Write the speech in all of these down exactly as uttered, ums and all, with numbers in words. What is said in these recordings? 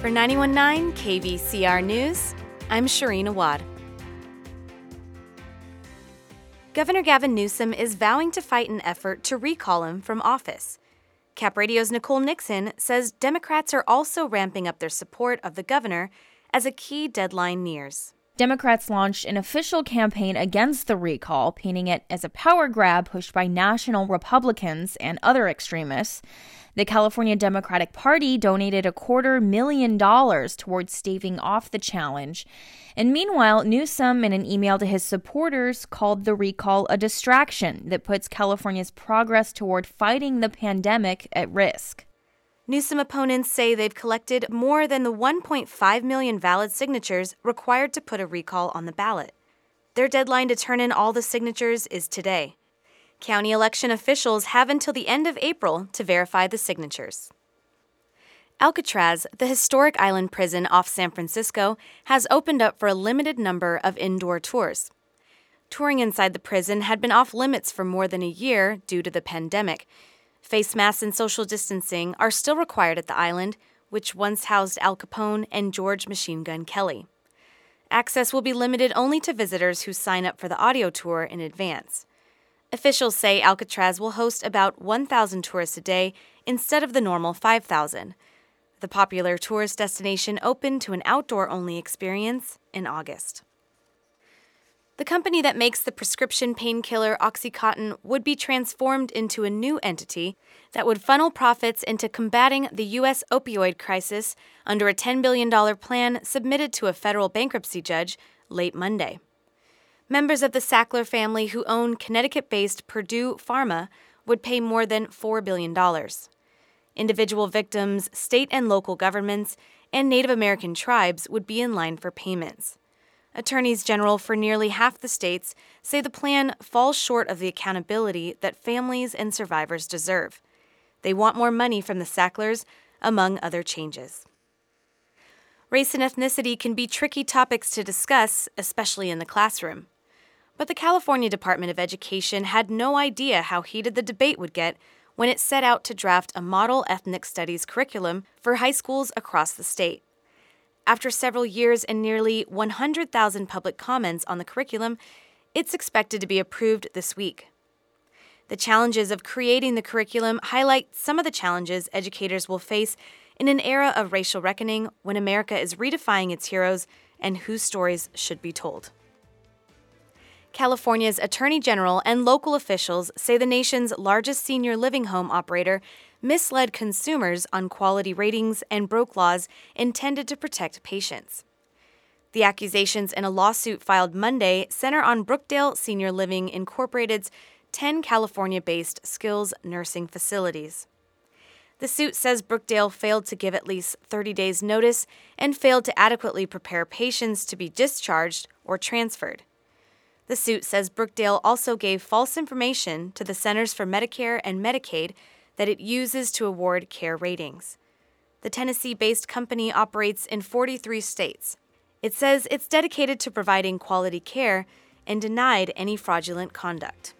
For ninety-one point nine K V C R News, I'm Shireen Awad. Governor Gavin Newsom is vowing to fight an effort to recall him from office. Cap Radio's Nicole Nixon says Democrats are also ramping up their support of the governor as a key deadline nears. Democrats launched an official campaign against the recall, painting it as a power grab pushed by national Republicans and other extremists. The California Democratic Party donated a quarter million dollars towards staving off the challenge. And meanwhile, Newsom, in an email to his supporters, called the recall a distraction that puts California's progress toward fighting the pandemic at risk. Newsom opponents say they've collected more than the one point five million valid signatures required to put a recall on the ballot. Their deadline to turn in all the signatures is today. County election officials have until the end of April to verify the signatures. Alcatraz, the historic island prison off San Francisco, has opened up for a limited number of indoor tours. Touring inside the prison had been off limits for more than a year due to the pandemic. Face masks and social distancing are still required at the island, which once housed Al Capone and George Machine Gun Kelly. Access will be limited only to visitors who sign up for the audio tour in advance. Officials say Alcatraz will host about one thousand tourists a day instead of the normal five thousand. The popular tourist destination opened to an outdoor-only experience in August. The company that makes the prescription painkiller OxyContin would be transformed into a new entity that would funnel profits into combating the U S opioid crisis under a ten billion dollars plan submitted to a federal bankruptcy judge late Monday. Members of the Sackler family who own Connecticut-based Purdue Pharma would pay more than four billion dollars. Individual victims, state and local governments, and Native American tribes would be in line for payments. Attorneys general for nearly half the states say the plan falls short of the accountability that families and survivors deserve. They want more money from the Sacklers, among other changes. Race and ethnicity can be tricky topics to discuss, especially in the classroom. But the California Department of Education had no idea how heated the debate would get when it set out to draft a model ethnic studies curriculum for high schools across the state. After several years and nearly one hundred thousand public comments on the curriculum, it's expected to be approved this week. The challenges of creating the curriculum highlight some of the challenges educators will face in an era of racial reckoning when America is redefining its heroes and whose stories should be told. California's Attorney General and local officials say the nation's largest senior living home operator misled consumers on quality ratings and broke laws intended to protect patients. The accusations in a lawsuit filed Monday center on Brookdale Senior Living Incorporated's ten California-based skills nursing facilities. The suit says Brookdale failed to give at least thirty days notice and failed to adequately prepare patients to be discharged or transferred. The suit says Brookdale also gave false information to the Centers for Medicare and Medicaid that it uses to award care ratings. The Tennessee-based company operates in forty-three states. It says it's dedicated to providing quality care and denied any fraudulent conduct.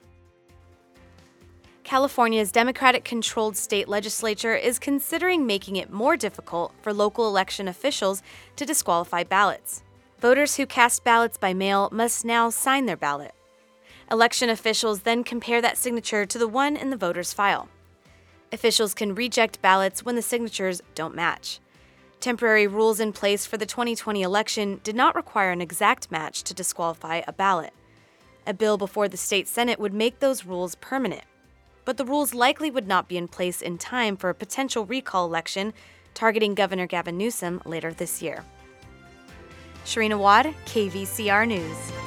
California's Democratic-controlled state legislature is considering making it more difficult for local election officials to disqualify ballots. Voters who cast ballots by mail must now sign their ballot. Election officials then compare that signature to the one in the voter's file. Officials can reject ballots when the signatures don't match. Temporary rules in place for the twenty twenty election did not require an exact match to disqualify a ballot. A bill before the state Senate would make those rules permanent. But the rules likely would not be in place in time for a potential recall election targeting Governor Gavin Newsom later this year. Shireen Awad, K V C R News.